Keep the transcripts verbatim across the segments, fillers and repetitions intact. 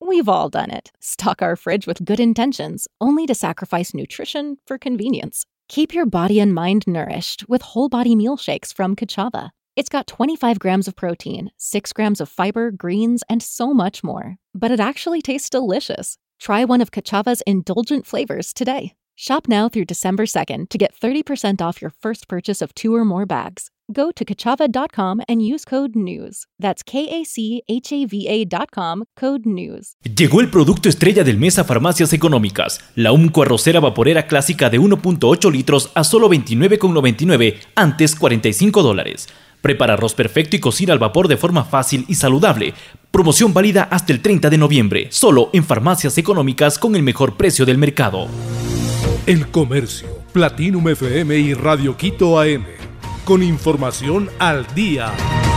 We've all done it. Stock our fridge with good intentions, only to sacrifice nutrition for convenience. Keep your body and mind nourished with whole body meal shakes from Kachava. It's got twenty-five grams of protein, six grams of fiber, greens, and so much more. But it actually tastes delicious. Try one of Kachava's indulgent flavors today. Shop now through December second to get thirty percent off your first purchase of two or more bags. Go to kachava dot com and use code NEWS. That's K A C H A V A dot com, code NEWS. Llegó el producto estrella del mes a Farmacias Económicas. La Umco Arrocera Vaporera Clásica de uno punto ocho litros a solo veintinueve con noventa y nueve, antes cuarenta y cinco dólares. Prepara arroz perfecto y cocina al vapor de forma fácil y saludable. Promoción válida hasta el treinta de noviembre, solo en Farmacias Económicas con el mejor precio del mercado. El Comercio, Platinum F M y Radio Quito A M. Con información al día.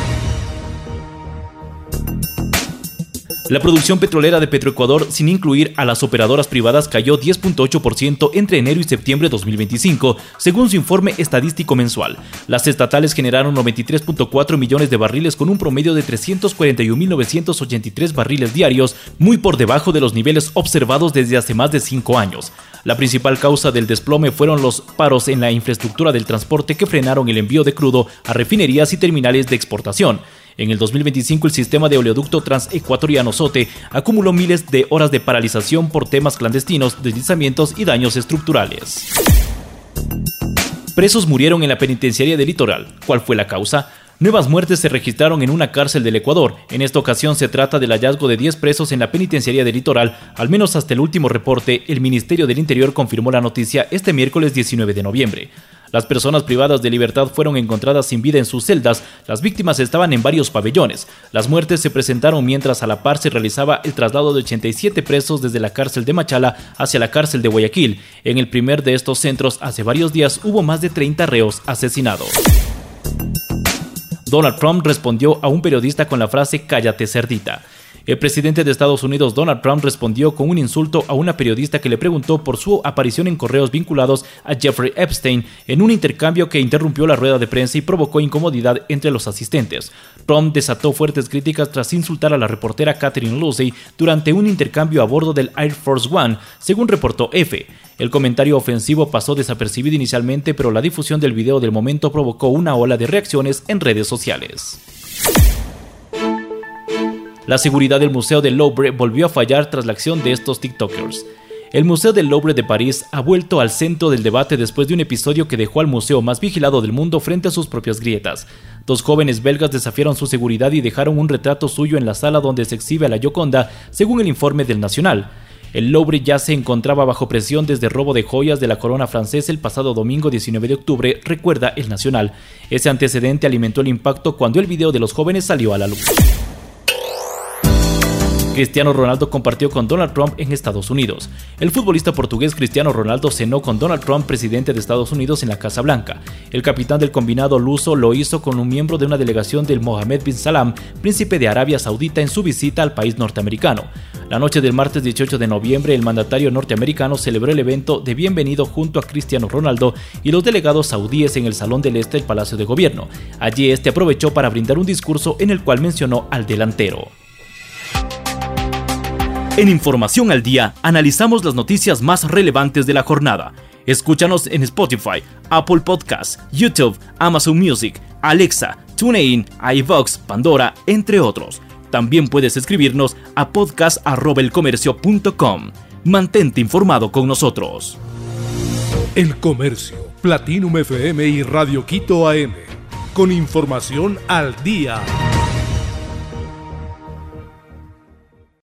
La producción petrolera de Petroecuador, sin incluir a las operadoras privadas, cayó diez punto ocho por ciento entre enero y septiembre de dos mil veinticinco, según su informe estadístico mensual. Las estatales generaron noventa y tres punto cuatro millones de barriles con un promedio de trescientos cuarenta y un mil novecientos ochenta y tres barriles diarios, muy por debajo de los niveles observados desde hace más de cinco años. La principal causa del desplome fueron los paros en la infraestructura del transporte que frenaron el envío de crudo a refinerías y terminales de exportación. En el dos mil veinticinco, el sistema de oleoducto transecuatoriano SOTE acumuló miles de horas de paralización por temas clandestinos, deslizamientos y daños estructurales. Presos murieron en la penitenciaría del Litoral. ¿Cuál fue la causa? Nuevas muertes se registraron en una cárcel del Ecuador. En esta ocasión se trata del hallazgo de diez presos en la penitenciaría del Litoral. Al menos hasta el último reporte, el Ministerio del Interior confirmó la noticia este miércoles diecinueve de noviembre. Las personas privadas de libertad fueron encontradas sin vida en sus celdas. Las víctimas estaban en varios pabellones. Las muertes se presentaron mientras a la par se realizaba el traslado de ochenta y siete presos desde la cárcel de Machala hacia la cárcel de Guayaquil. En el primer de estos centros, hace varios días, hubo más de treinta reos asesinados. Donald Trump respondió a un periodista con la frase «cállate, cerdita». El presidente de Estados Unidos, Donald Trump, respondió con un insulto a una periodista que le preguntó por su aparición en correos vinculados a Jeffrey Epstein en un intercambio que interrumpió la rueda de prensa y provocó incomodidad entre los asistentes. Trump desató fuertes críticas tras insultar a la reportera Catherine Lucey durante un intercambio a bordo del Air Force One, según reportó EFE. El comentario ofensivo pasó desapercibido inicialmente, pero la difusión del video del momento provocó una ola de reacciones en redes sociales. La seguridad del Museo del Louvre volvió a fallar tras la acción de estos TikTokers. El Museo del Louvre de París ha vuelto al centro del debate después de un episodio que dejó al museo más vigilado del mundo frente a sus propias grietas. Dos jóvenes belgas desafiaron su seguridad y dejaron un retrato suyo en la sala donde se exhibe a la Gioconda, según el informe del Nacional. El Louvre ya se encontraba bajo presión desde robo de joyas de la corona francesa el pasado domingo diecinueve de octubre, recuerda el Nacional. Ese antecedente alimentó el impacto cuando el video de los jóvenes salió a la luz. Cristiano Ronaldo compartió con Donald Trump en Estados Unidos. El futbolista portugués Cristiano Ronaldo cenó con Donald Trump, presidente de Estados Unidos, en la Casa Blanca. El capitán del combinado luso lo hizo con un miembro de una delegación del Mohammed bin Salman, príncipe de Arabia Saudita, en su visita al país norteamericano. La noche del martes dieciocho de noviembre, el mandatario norteamericano celebró el evento de bienvenido junto a Cristiano Ronaldo y los delegados saudíes en el Salón del Este del Palacio de Gobierno. Allí este aprovechó para brindar un discurso en el cual mencionó al delantero. En Información al Día, analizamos las noticias más relevantes de la jornada. Escúchanos en Spotify, Apple Podcasts, YouTube, Amazon Music, Alexa, TuneIn, iVoox, Pandora, entre otros. También puedes escribirnos a podcast arroba elcomercio punto com. Mantente informado con nosotros. El Comercio, Platinum F M y Radio Quito A M. Con información al día.